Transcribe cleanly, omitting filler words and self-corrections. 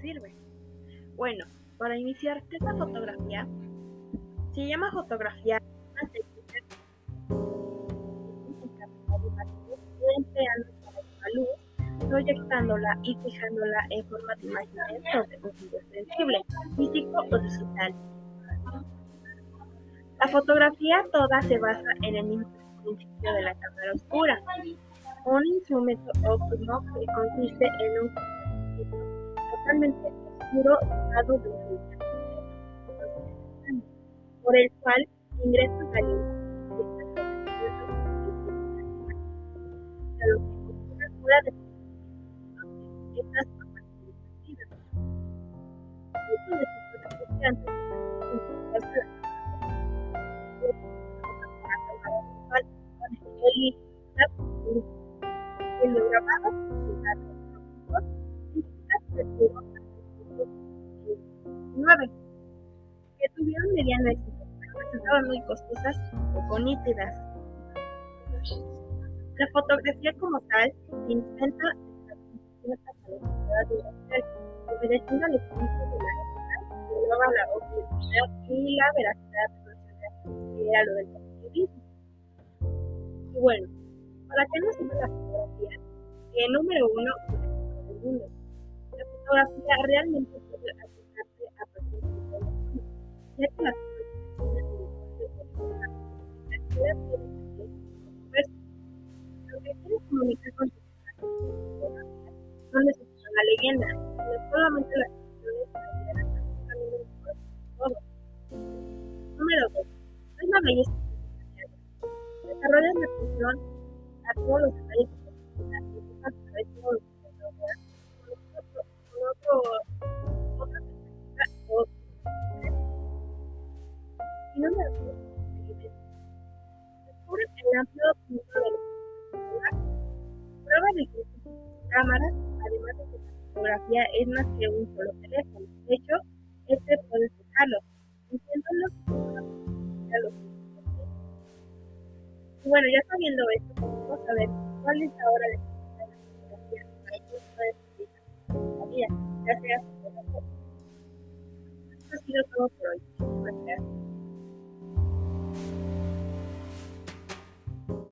sirve? Bueno, para iniciar, ¿qué es la fotografía? Se llama fotografía una técnica que empleando la luz, proyectándola y fijándola en forma de imágenes sobre un medio sensible, físico o digital. La fotografía toda se basa en el mismo principio de la cámara oscura, un instrumento óptimo que consiste en un compartimento totalmente oscuro dotado de una luz por el cual ingresa la luz de lo que ocurre fuera de estas formas iluminativas. Esto les antes de el grabado que tuvieron mediano éxito, pero resultaban muy costosas y poco nítidas. La fotografía como tal se intenta hasta la sociedad universal, obedeciendo al espíritu de la época, que llevaba la objetividad y la veracidad nacional, que era lo del positivismo. Y bueno, ¿para qué nos sirve la fotografía? Número uno, del mundo. La fotografía realmente puede aplicarse a personas de todo el mundo, ya que las lo que quieres comunicar con tu fotografía no necesita una leyenda, sino solamente las emociones para llegar a todo. Número 2. Es una belleza extraordinaria. Desarrolla la atención a todos los detalles de la vida y busca saber todo lo que se rodea con otra perspectiva o y número 3. Descubre el amplio mundo de la fotografía. Prueba de que cámaras, además de que la fotografía es más que un solo teléfono. De hecho, este puede sacarlo. Inténtalo a los. Y bueno, ya sabiendo esto, vamos a ver cuál es ahora la fotografía para que puedas utilizar en la vida, ya sea fotógrafo. Esto ha sido todo por hoy. Muchas gracias.